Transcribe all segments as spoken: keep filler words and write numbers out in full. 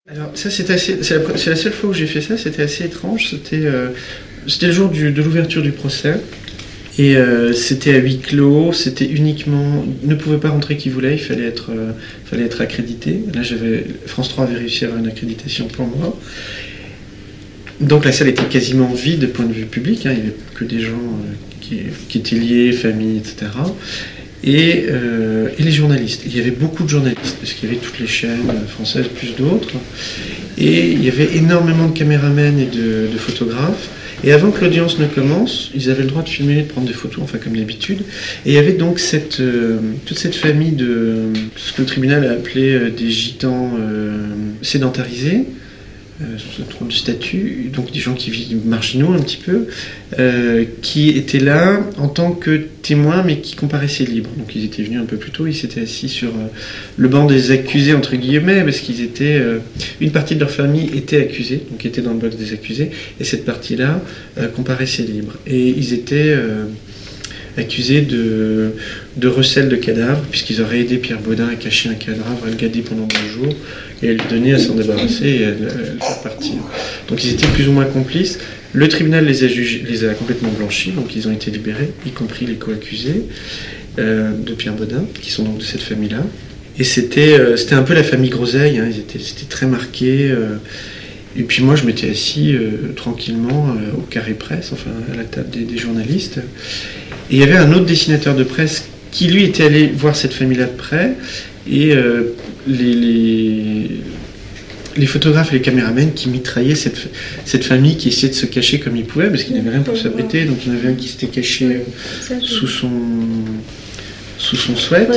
Alors ça c'est assez, c'est la, c'est la seule fois où j'ai fait ça, c'était assez étrange, c'était euh, c'était le jour du, de l'ouverture du procès, et euh, c'était à huis clos, c'était uniquement, ne pouvait pas rentrer qui voulait, il fallait être, euh, fallait être accrédité. Là j'avais, France trois avait réussi à avoir une accréditation pour moi, donc la salle était quasiment vide de point de vue public, hein, il n'y avait que des gens euh, qui, qui étaient liés, famille, et cetera. Et, euh, et les journalistes. Il y avait beaucoup de journalistes, parce qu'il y avait toutes les chaînes françaises, plus d'autres. Et il y avait énormément de caméramens et de, de photographes. Et avant que l'audience ne commence, ils avaient le droit de filmer, de prendre des photos, enfin comme d'habitude. Et il y avait donc cette, euh, toute cette famille de ce que le tribunal a appelé euh, des gitans euh, sédentarisés, euh, sous ce drôle de statut, donc des gens qui vivent marginaux un petit peu, euh, qui étaient là en tant que témoins, mais qui comparaissaient libres. Donc ils étaient venus un peu plus tôt, ils s'étaient assis sur euh, le banc des accusés, entre guillemets, parce qu'ils étaient, euh, une partie de leur famille était accusée, donc était dans le box des accusés, et cette partie-là euh, comparaissait libre. Et ils étaient euh, accusés de, de recel de cadavres, puisqu'ils auraient aidé Pierre Baudin à cacher un cadavre, à le garder pendant deux jours, et à lui donner à s'en débarrasser et à le faire partir. Donc ils étaient plus ou moins complices. Le tribunal les a, jugés, les a complètement blanchis, donc ils ont été libérés, y compris les co-accusés euh, de Pierre Baudin, qui sont donc de cette famille-là. Et c'était, euh, c'était un peu la famille Groseille, hein, ils étaient, c'était très marqué. Euh, et puis moi je m'étais assis euh, tranquillement euh, au carré presse, enfin à la table des, des journalistes. Et il y avait un autre dessinateur de presse qui lui était allé voir cette famille-là de près, et euh, les, les, les photographes et les caméramens qui mitraillaient cette, cette famille qui essayait de se cacher comme ils pouvaient, parce qu'ils n'avaient rien pour s'abriter, donc il y en avait un qui s'était caché euh, sous son, sous son sweat.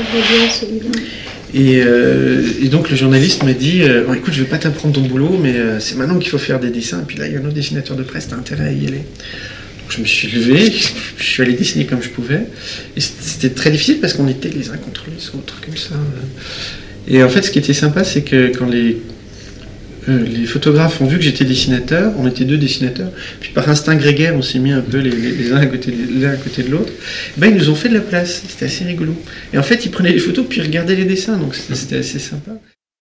Et, euh, et donc le journaliste m'a dit euh, bon, écoute, je ne vais pas t'apprendre ton boulot, mais euh, c'est maintenant qu'il faut faire des dessins. Et puis là, il y a un autre dessinateur de presse, t'as intérêt à y aller. Je me suis levé, je suis allé dessiner comme je pouvais. Et c'était très difficile parce qu'on était les uns contre les autres, comme ça. Et en fait, ce qui était sympa, c'est que quand les, euh, les photographes ont vu que j'étais dessinateur, on était deux dessinateurs, puis par instinct grégaire, on s'est mis un peu les, les, les uns à côté de, l'un à côté de l'autre, ben, ils nous ont fait de la place. C'était assez rigolo. Et en fait, ils prenaient les photos, puis ils regardaient les dessins, donc c'était assez sympa.